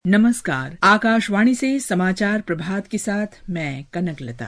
नमस्कार। आकाशवाणी से समाचार प्रभात के साथ मैं कनकलता।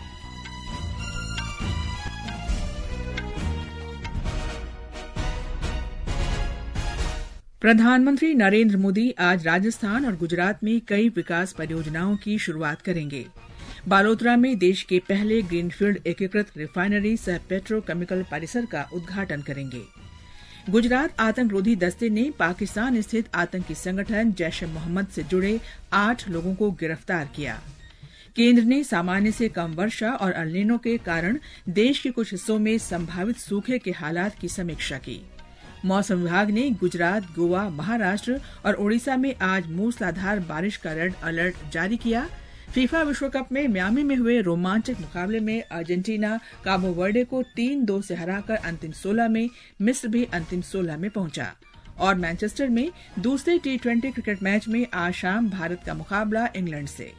प्रधानमंत्री नरेंद्र मोदी आज राजस्थान और गुजरात में कई विकास परियोजनाओं की शुरुआत करेंगे। बालोतरा में देश के पहले ग्रीनफील्ड एकीकृत रिफाइनरी सह पेट्रोकेमिकल परिसर का उद्घाटन करेंगे। गुजरात आतंकरोधी दस्ते ने पाकिस्तान स्थित आतंकी संगठन जैश ए मोहम्मद से जुड़े 8 लोगों को गिरफ्तार किया। केंद्र ने सामान्य से कम वर्षा और अल नीनो के कारण देश के कुछ हिस्सों में संभावित सूखे के हालात की समीक्षा की। मौसम विभाग ने गुजरात, गोवा, महाराष्ट्र और ओडिशा में आज मूसलाधार बारिश का रेड अलर्ट जारी किया। फीफा विश्व कप में मियामी में हुए रोमांचक मुकाबले में अर्जेंटीना काबो वर्डे को 3-2 से हराकर अंतिम 16 में, मिस्र भी अंतिम 16 में पहुंचा। और मैनचेस्टर में दूसरे T20 क्रिकेट मैच में आज शाम भारत का मुकाबला इंग्लैंड से।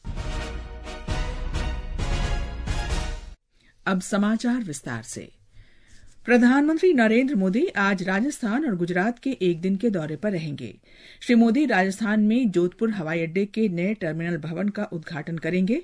अब समाचार विस्तार से। प्रधानमंत्री नरेंद्र मोदी आज राजस्थान और गुजरात के एक दिन के दौरे पर रहेंगे। श्री मोदी राजस्थान में जोधपुर हवाई अड्डे के नए टर्मिनल भवन का उद्घाटन करेंगे।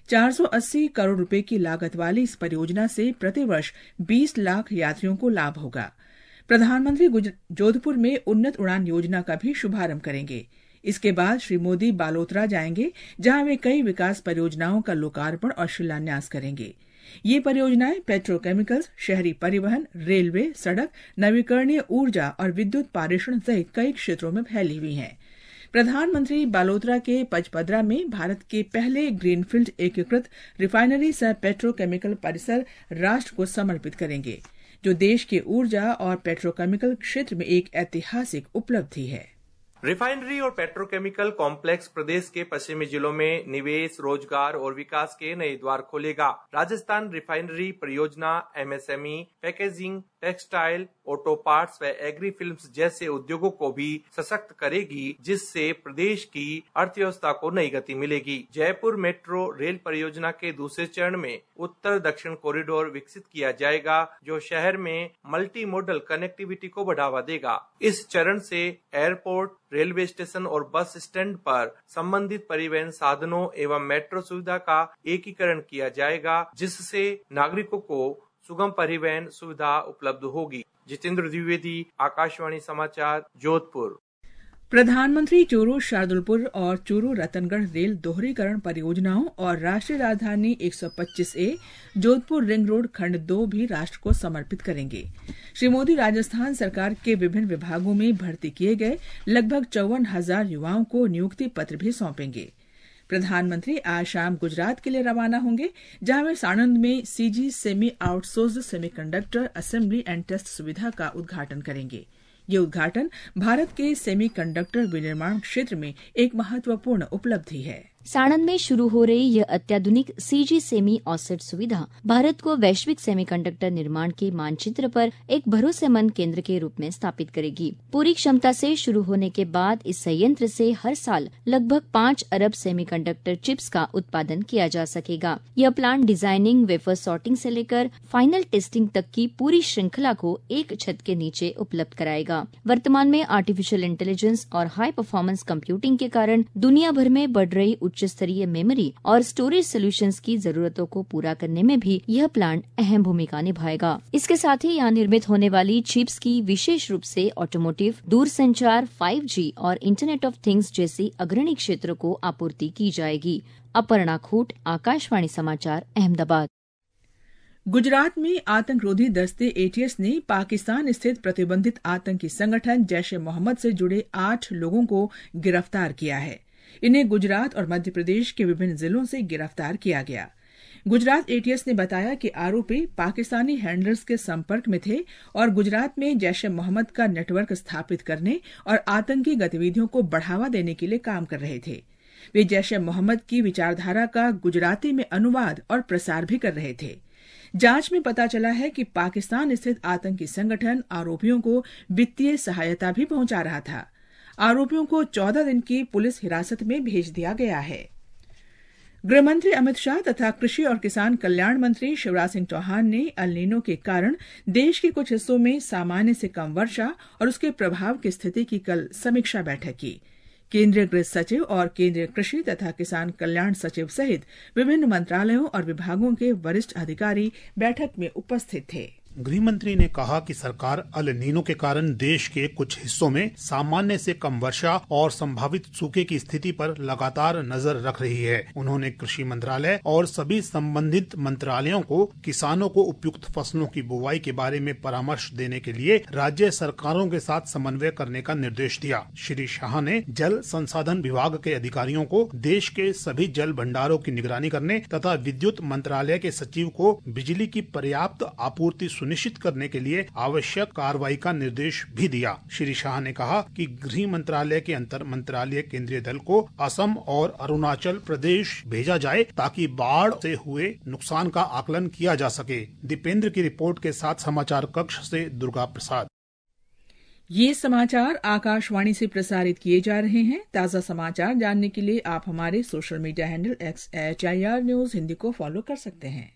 480 करोड़ रुपए की लागत वाली इस परियोजना से प्रतिवर्ष 20 लाख यात्रियों को लाभ होगा। प्रधानमंत्री जोधपुर में उन्नत उड़ान योजना का भी शुभारंभ करेंगे। इसके बाद श्री मोदी बालोतरा जाएंगे, जहां वे कई विकास परियोजनाओं का लोकार्पण और शिलान्यास करेंगे। ये परियोजनाएं पेट्रोकेमिकल्स, शहरी परिवहन, रेलवे, सड़क, नवीकरणीय ऊर्जा और विद्युत पारेषण सहित कई क्षेत्रों में फैली हुई हैं। प्रधानमंत्री बालोतरा के पचपदरा में भारत के पहले ग्रीनफील्ड एकीकृत रिफाइनरी सह पेट्रोकेमिकल परिसर राष्ट्र को समर्पित करेंगे, जो देश के ऊर्जा और पेट्रोकेमिकल क्षेत्र में एक ऐतिहासिक उपलब्धि है। रिफाइनरी और पेट्रोकेमिकल कॉम्प्लेक्स प्रदेश के पश्चिमी जिलों में निवेश, रोजगार और विकास के नए द्वार खोलेगा। राजस्थान रिफाइनरी परियोजना MSME, packaging, textile, auto parts व एग्री फिल्म्स जैसे उद्योगों को भी सशक्त करेगी, जिससे प्रदेश की अर्थव्यवस्था को नई गति मिलेगी। जयपुर मेट्रो रेल परियोजना के दूसरे चरण में उत्तर दक्षिण कॉरिडोर विकसित किया जाएगा, जो शहर में मल्टी मॉडल कनेक्टिविटी को बढ़ावा देगा। इस चरण से एयरपोर्ट, रेलवे स्टेशन और बस स्टैंड पर संबंधित परिवहन साधनों एवं मेट्रो सुविधा का एकीकरण किया जाएगा, जिससे नागरिकों को सुगम परिवहन सुविधा उपलब्ध होगी। जितेंद्र द्विवेदी, आकाशवाणी समाचार, जोधपुर। प्रधानमंत्री चूरू शार्दुलपुर और चूरू रतनगढ़ रेल दोहरीकरण परियोजनाओं और राष्ट्रीय राजधानी 125A जोधपुर रिंग रोड खंड 2 भी राष्ट्र को समर्पित करेंगे। श्री मोदी राजस्थान सरकार के विभिन्न विभागों में भर्ती किए गए लगभग 54,000 युवाओं को नियुक्ति पत्र भी सौंपेंगे। प्रधानमंत्री आज शाम गुजरात के लिए रवाना होंगे, जहां वे साणंद में CG semi outsourced semiconductor assembly and test सुविधा का उद्घाटन करेंगे। ये उद्घाटन भारत के सेमीकंडक्टर विनिर्माण क्षेत्र में एक महत्वपूर्ण उपलब्धि है। साणंद में शुरू हो रही यह अत्याधुनिक सीजी सेमी ऑफसेट सुविधा भारत को वैश्विक सेमीकंडक्टर निर्माण के मानचित्र पर एक भरोसेमंद केंद्र के रूप में स्थापित करेगी। पूरी क्षमता से शुरू होने के बाद इस संयंत्र से हर साल लगभग 5 अरब सेमीकंडक्टर चिप्स का उत्पादन किया जा सकेगा। यह प्लांट डिजाइनिंग, वेफर सॉर्टिंग से लेकर फाइनल टेस्टिंग तक की पूरी श्रृंखला को एक छत के नीचे उपलब्ध कराएगा। वर्तमान में आर्टिफिशियल इंटेलिजेंस और हाई परफॉर्मेंस कंप्यूटिंग के कारण दुनिया भर में बढ़ रही उच्च स्तरीय मेमोरी और स्टोरेज सॉल्यूशंस की जरूरतों को पूरा करने में भी यह प्लांट अहम भूमिका निभाएगा। इसके साथ ही यहाँ निर्मित होने वाली चिप्स की विशेष रूप से ऑटोमोटिव, दूरसंचार, 5G और इंटरनेट ऑफ थिंग्स जैसी अग्रणी क्षेत्रों को आपूर्ति की जाएगी। अपर्णा खूट, आकाशवाणी समाचार, अहमदाबाद। गुजरात में आतंकरोधी दस्ते ATS ने पाकिस्तान स्थित प्रतिबंधित आतंकी संगठन जैश ए मोहम्मद से जुड़े 8 लोगों को गिरफ्तार किया है। इन्हें गुजरात और मध्य प्रदेश के विभिन्न जिलों से गिरफ्तार किया गया। गुजरात ATS ने बताया कि आरोपी पाकिस्तानी हैंडलर्स के संपर्क में थे और गुजरात में जैश ए मोहम्मद का नेटवर्क स्थापित करने और आतंकी गतिविधियों को बढ़ावा देने के लिए काम कर रहे थे। वे जैश ए मोहम्मद की विचारधारा का गुजराती में अनुवाद और प्रसार भी कर रहे थे। जांच में पता चला है कि पाकिस्तान स्थित आतंकी संगठन आरोपियों को वित्तीय सहायता भी पहुंचा रहा था। आरोपियों को 14 दिन की पुलिस हिरासत में भेज दिया गया है। गृहमंत्री अमित शाह तथा कृषि और किसान कल्याण मंत्री शिवराज सिंह चौहान ने अल नीनो के कारण देश के कुछ हिस्सों में सामान्य से कम वर्षा और उसके प्रभाव की स्थिति की कल समीक्षा बैठक की। केंद्रीय गृह सचिव और केंद्रीय कृषि तथा किसान कल्याण सचिव सहित विभिन्न मंत्रालयों और विभागों के वरिष्ठ अधिकारी बैठक में उपस्थित थे। गृह मंत्री ने कहा कि सरकार अल नीनो के कारण देश के कुछ हिस्सों में सामान्य से कम वर्षा और संभावित सूखे की स्थिति पर लगातार नजर रख रही है। उन्होंने कृषि मंत्रालय और सभी संबंधित मंत्रालयों को किसानों को उपयुक्त फसलों की बुवाई के बारे में परामर्श देने के लिए राज्य सरकारों के साथ समन्वय करने का निर्देश दिया। श्री शाह ने जल संसाधन विभाग के अधिकारियों को देश के सभी जल भंडारों की निगरानी करने तथा विद्युत मंत्रालय के सचिव को बिजली की पर्याप्त आपूर्ति सुनिश्चित करने के लिए आवश्यक कार्रवाई का निर्देश भी दिया। श्री शाह ने कहा कि गृह मंत्रालय के अंतर मंत्रालय केंद्रीय दल को असम और अरुणाचल प्रदेश भेजा जाए ताकि बाढ़ से हुए नुकसान का आकलन किया जा सके। दीपेंद्र की रिपोर्ट के साथ समाचार कक्ष से दुर्गा प्रसाद। ये समाचार आकाशवाणी से प्रसारित किए जा रहे हैं। ताज़ा समाचार जानने के लिए आप हमारे social media handle @HIR News Hindi को फॉलो कर सकते हैं।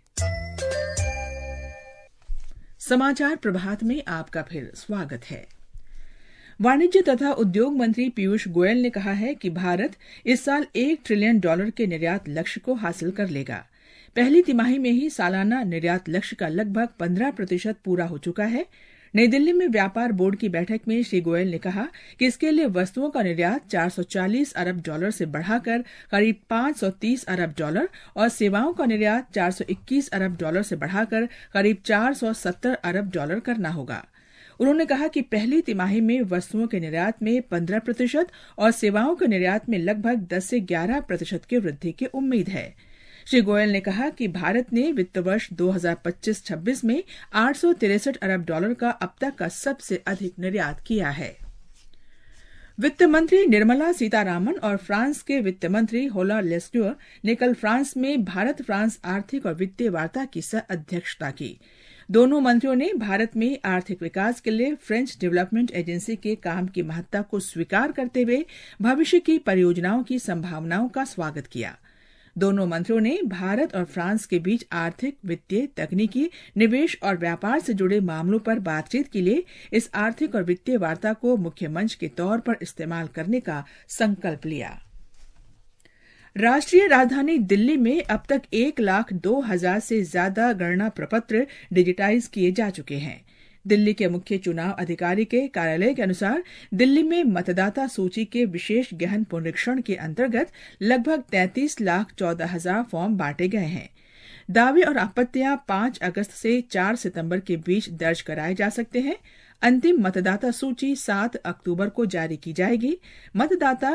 समाचार प्रभात में आपका फिर स्वागत है। वाणिज्य तथा उद्योग मंत्री पीयूष गोयल ने कहा है कि भारत इस साल $1 ट्रिलियन के निर्यात लक्ष्य को हासिल कर लेगा। पहली तिमाही में ही सालाना निर्यात लक्ष्य का लगभग 15% पूरा हो चुका है। नई दिल्ली में व्यापार बोर्ड की बैठक में श्री गोयल ने कहा कि इसके लिए वस्तुओं का निर्यात $440 अरब से बढ़ाकर करीब $530 अरब और सेवाओं का निर्यात $421 अरब से बढ़ाकर करीब $470 अरब करना होगा। उन्होंने कहा कि पहली तिमाही में वस्तुओं के निर्यात में 15% और सेवाओं के निर्यात में लगभग 10 से 11% की वृद्धि की उम्मीद है। श्री गोयल ने कहा कि भारत ने वित्त वर्ष 2025-26 में $863 अरब का अब तक का सबसे अधिक निर्यात किया है। वित्त मंत्री निर्मला सीतारामन और फ्रांस के वित्त मंत्री होला लेस्क्यूर ने कल फ्रांस में भारत फ्रांस आर्थिक और वित्तीय वार्ता की सह-अध्यक्षता की। दोनों मंत्रियों ने भारत में आर्थिक विकास के लिए फ्रेंच डेवलपमेंट एजेंसी के काम की महत्ता को स्वीकार करते हुए भविष्य की परियोजनाओं की संभावनाओं का स्वागत किया। दोनों मंत्रियों ने भारत और फ्रांस के बीच आर्थिक, वित्तीय, तकनीकी, निवेश और व्यापार से जुड़े मामलों पर बातचीत के लिए इस आर्थिक और वित्तीय वार्ता को मुख्य मंच के तौर पर इस्तेमाल करने का संकल्प लिया। राष्ट्रीय राजधानी दिल्ली में अब तक 1,02,000 से ज्यादा गणना प्रपत्र डिजिटाइज किए जा चुके हैं। दिल्ली के मुख्य चुनाव अधिकारी के कार्यालय के अनुसार दिल्ली में मतदाता सूची के विशेष गहन पुनरीक्षण के अंतर्गत लगभग 33,14,000 फॉर्म बांटे गए हैं। दावे और आपत्तियां 5 अगस्त से 4 सितंबर के बीच दर्ज कराए जा सकते हैं। अंतिम मतदाता सूची 7 अक्टूबर को जारी की जाएगी। मतदाता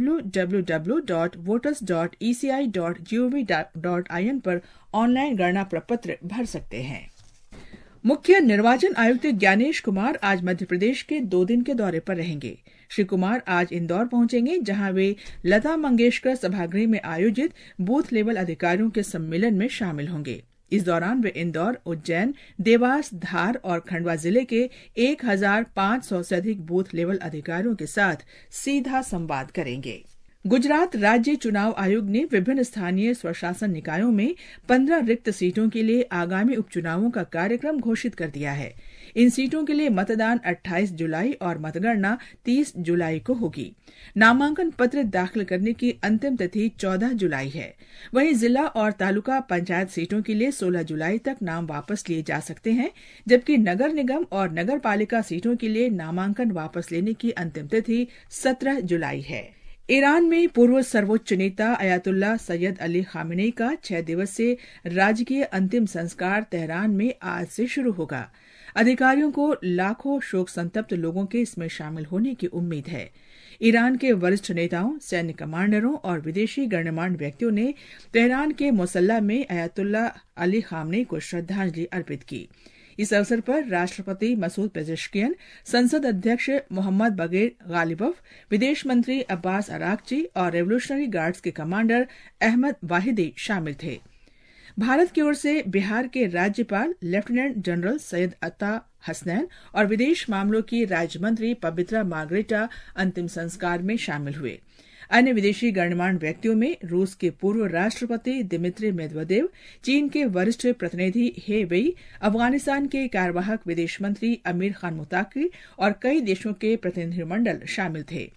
www.voters.eci.gov.in पर ऑनलाइन गणना प्रपत्र भर सकते हैं। मुख्य निर्वाचन आयुक्त ज्ञानेश कुमार आज मध्य प्रदेश के 2 दिन के दौरे पर रहेंगे। श्री कुमार आज इंदौर पहुंचेंगे, जहां वे लता मंगेशकर सभागृह में आयोजित बूथ लेवल अधिकारियों के सम्मेलन में शामिल होंगे। इस दौरान वे इंदौर, उज्जैन, देवास, धार और खंडवा जिले के 1,500 से अधिक बूथ लेवल अधिकारियों के साथ सीधा संवाद करेंगे। गुजरात राज्य चुनाव आयोग ने विभिन्न स्थानीय स्वशासन निकायों में 15 रिक्त सीटों के लिए आगामी उपचुनावों का कार्यक्रम घोषित कर दिया है। इन सीटों के लिए मतदान 28 जुलाई और मतगणना 30 जुलाई को होगी। नामांकन पत्र दाखिल करने की अंतिम तिथि 14 जुलाई है। वहीं जिला और तालुका पंचायत सीटों के लिए 16 जुलाई तक नाम वापस लिए जा सकते हैं, जबकि नगर निगम और नगर पालिका सीटों के लिए नामांकन वापस लेने की अंतिम तिथि 17 जुलाई है। ईरान में पूर्व सर्वोच्च नेता अयातुल्ला सैयद अली खामेनी का 6 दिवसीय राजकीय अंतिम संस्कार तेहरान में आज से शुरू होगा। अधिकारियों को लाखों शोक संतप्त लोगों के इसमें शामिल होने की उम्मीद है। ईरान के वरिष्ठ नेताओं, सैन्य कमांडरों और विदेशी गण्यमान्य व्यक्तियों ने तेहरान के मुसल्ला में अयातुल्ला अली खामेनी को श्रद्धांजलि अर्पित की। इस अवसर पर राष्ट्रपति मसूद पेजेश्कियन, संसद अध्यक्ष मोहम्मद बगैर गालिबफ, विदेश मंत्री अब्बास अरागची और रेवोल्यूशनरी गार्ड्स के कमांडर अहमद वाहिदी शामिल थे। भारत की ओर से बिहार के राज्यपाल लेफ्टिनेंट जनरल सैयद अता हसनैन और विदेश मामलों की राज्य मंत्री पवित्रा मार्गरेटा अंतिम संस्कार में शामिल हुए। अन्य विदेशी गण्यमान्य व्यक्तियों में रूस के पूर्व राष्ट्रपति दिमित्री मेदवेदेव, चीन के वरिष्ठ प्रतिनिधि हे वेई, अफगानिस्तान के कार्यवाहक विदेश मंत्री अमीर खान मुताकी और कई देशों के प्रतिनिधिमंडल शामिल थे।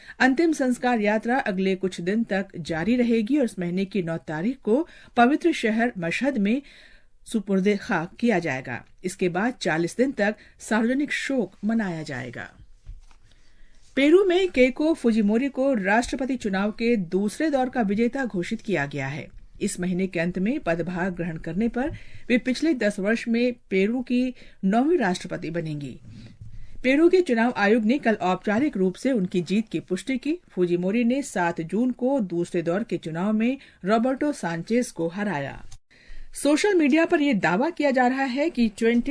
अंतिम संस्कार यात्रा अगले कुछ दिन तक जारी रहेगी और इस महीने की 9 तारीख को पवित्र शहर मशहद में सुपुर्दे खाक किया जाएगा। इसके बाद 40 दिन तक सार्वजनिक शोक मनाया जाएगा। पेरू में केको फुजिमोरी को राष्ट्रपति चुनाव के दूसरे दौर का विजेता घोषित किया गया है। इस महीने के अंत में पदभार ग्रहण करने पर वे पिछले 10 वर्ष में पेरू की 9वीं राष्ट्रपति बनेंगी। पेरू के चुनाव आयोग ने कल औपचारिक रूप से उनकी जीत की पुष्टि की। फुजिमोरी ने 7 जून को दूसरे दौर के चुनाव में रॉबर्टो सांचेज को हराया। सोशल मीडिया पर यह दावा किया जा रहा है कि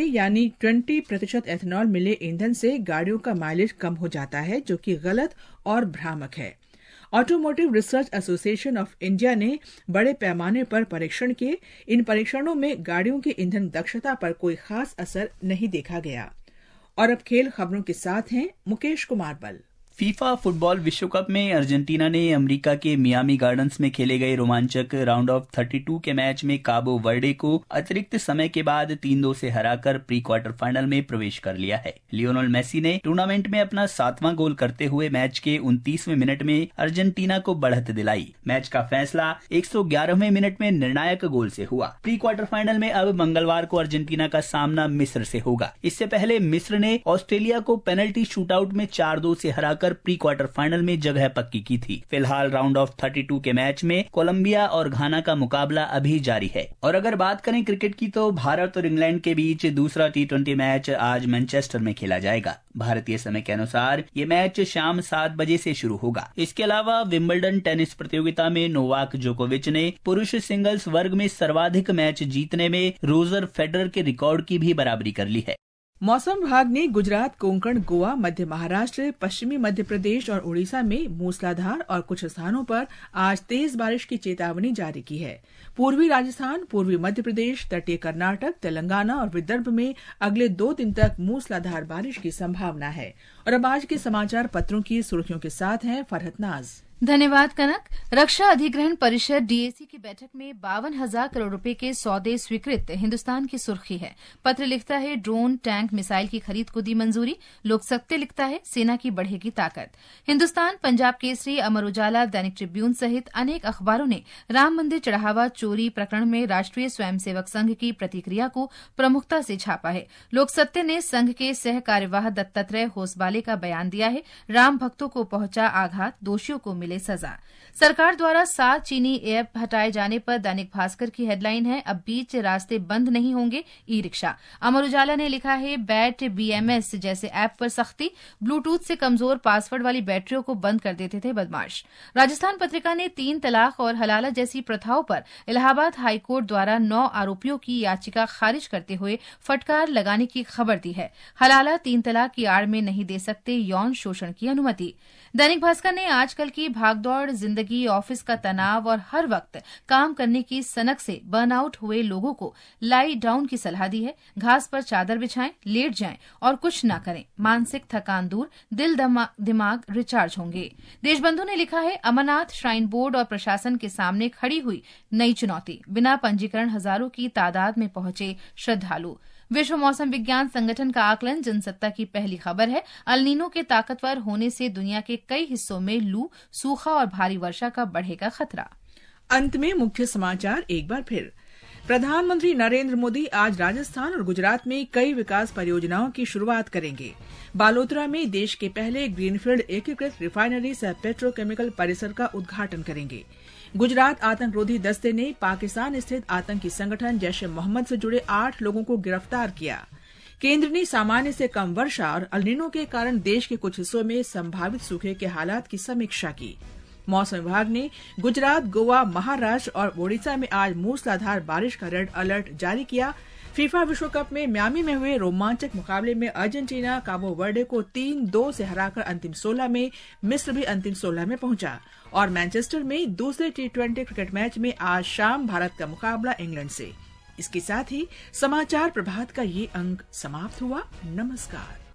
20% एथेनॉल मिले ईंधन से गाड़ियों का माइलेज कम हो जाता है, जो कि गलत और भ्रामक है। Automotive research association of India ने बड़े पैमाने पर परीक्षण किए। इन परीक्षणों में गाड़ियों की ईंधन दक्षता पर कोई खास असर नहीं देखा गया। और अब खेल खबरों के साथ हैं मुकेश कुमार बल। फीफा फुटबॉल विश्व कप में अर्जेंटीना ने अमेरिका के मियामी गार्डन्स में खेले गए रोमांचक राउंड ऑफ 32 के मैच में काबो वर्डे को अतिरिक्त समय के बाद 3-2 से हराकर प्री क्वार्टर फाइनल में प्रवेश कर लिया है। लियोनेल मेसी ने टूर्नामेंट में अपना 7वां गोल करते हुए मैच के 29वें मिनट में अर्जेंटीना को बढ़त दिलाई। मैच का फैसला 111वें मिनट में निर्णायक गोल से हुआ। प्री क्वार्टर फाइनल में अब मंगलवार को अर्जेंटीना का सामना मिस्र से होगा। इससे पहले मिस्र ने ऑस्ट्रेलिया को पेनल्टी शूटआउट में 4-2 से हराकर प्री क्वार्टर फाइनल में जगह पक्की की थी। फिलहाल राउंड ऑफ 32 के मैच में कोलंबिया और घाना का मुकाबला अभी जारी है। और अगर बात करें क्रिकेट की तो भारत और इंग्लैंड के बीच दूसरा T20 मैच आज मैनचेस्टर में खेला जाएगा। भारतीय समय के अनुसार ये मैच शाम 7 बजे से शुरू होगा। इसके अलावा विंबलडन टेनिस प्रतियोगिता में नोवाक जोकोविच ने पुरुष सिंगल्स वर्ग में सर्वाधिक मैच जीतने में रोजर फेडरर के रिकॉर्ड की भी बराबरी कर ली है। मौसम विभाग ने गुजरात, कोंकण, गोवा, मध्य महाराष्ट्र, पश्चिमी मध्य प्रदेश और उड़ीसा में मूसलाधार और कुछ स्थानों पर आज तेज बारिश की चेतावनी जारी की है। पूर्वी राजस्थान, पूर्वी मध्य प्रदेश, तटीय कर्नाटक, तेलंगाना और विदर्भ में अगले 2 दिन तक मूसलाधार बारिश की संभावना है। और अब आज के समाचार पत्रों की सुर्खियों के साथ हैं फरहत नाज। धन्यवाद कनक। रक्षा अधिग्रहण परिषद डीएसी की बैठक में 52,000 करोड़ रुपए के सौदे स्वीकृत, हिंदुस्तान की सुर्खी है। पत्र लिखता है ड्रोन, टैंक, मिसाइल की खरीद को दी मंजूरी। लोक सत्य लिखता है सेना की बढ़ेगी ताकत। हिंदुस्तान, पंजाब केसरी, अमर उजाला, दैनिक ट्रिब्यून सहित अनेक अखबारों ने राम मंदिर चढ़ावा चोरी प्रकरण में राष्ट्रीय स्वयंसेवक संघ की प्रतिक्रिया को प्रमुखता से छापा है। लोक सत्य ने संघ के सह कार्यवाह दत्तात्रेय होसबाले का बयान दिया है। राम भक्तों को पहुंचा आघात, दोषियों को मिले सजा। सरकार द्वारा 7 चीनी ऐप हटाए जाने पर दैनिक भास्कर की हेडलाइन है, अब बीच रास्ते बंद नहीं होंगे ई रिक्शा। अमर उजाला ने लिखा है, बैट बीएमएस जैसे ऐप पर सख्ती, ब्लूटूथ से कमजोर पासवर्ड वाली बैटरियों को बंद कर देते थे बदमाश। राजस्थान पत्रिका ने 3 तलाक और हलाला जैसी प्रथाओं पर इलाहाबाद हाईकोर्ट द्वारा 9 आरोपियों की याचिका खारिज करते हुए फटकार लगाने की खबर दी है। हलाला 3 तलाक की आड़ में नहीं दे सकते यौन शोषण की अनुमति। दैनिक भास्कर ने आजकल की भागदौड़ जिंदगी, ऑफिस का तनाव और हर वक्त काम करने की सनक से बर्नआउट हुए लोगों को लाई डाउन की सलाह दी है। घास पर चादर बिछाएं, लेट जाएं और कुछ न करें। मानसिक थकान दूर, दिल दिमाग रिचार्ज होंगे। देशबंधु ने लिखा है, अमरनाथ श्राइन बोर्ड और प्रशासन के सामने खड़ी हुई नई चुनौती। बिना पंजीकरण हजारों की तादाद में पहुंचे श्रद्धालु। विश्व मौसम विज्ञान संगठन का आकलन जनसत्ता की पहली खबर है। अल-नीनो के ताकतवर होने से दुनिया के कई हिस्सों में लू, सूखा और भारी वर्षा का बढ़ेगा खतरा। अंत में मुख्य समाचार एक बार फिर। प्रधानमंत्री नरेंद्र मोदी आज राजस्थान और गुजरात में कई विकास परियोजनाओं की शुरुआत करेंगे। बालोतरा में देश के पहले ग्रीनफील्ड एकीकृत रिफाइनरी सह पेट्रोकेमिकल परिसर का उद्घाटन करेंगे। गुजरात आतंकरोधी दस्ते ने पाकिस्तान स्थित आतंकी संगठन जैश-ए-मोहम्मद से जुड़े 8 लोगों को गिरफ्तार किया। केंद्र ने सामान्य से कम वर्षा और अल-नीनो के कारण देश के कुछ हिस्सों में संभावित सूखे के हालात की समीक्षा की। मौसम विभाग ने गुजरात, गोवा, महाराष्ट्र और ओडिशा में आज मूसलाधार बारिश का रेड अलर्ट जारी किया। फीफा विश्व कप में मियामी में हुए रोमांचक मुकाबले में अर्जेंटीना काबो वर्डे को 3-2 से हराकर अंतिम 16 में, मिस्र भी अंतिम 16 में पहुंचा। और मैनचेस्टर में दूसरे T20 क्रिकेट मैच में आज शाम भारत का मुकाबला इंग्लैंड से। इसके साथ ही समाचार प्रभात का ये अंक समाप्त हुआ। नमस्कार।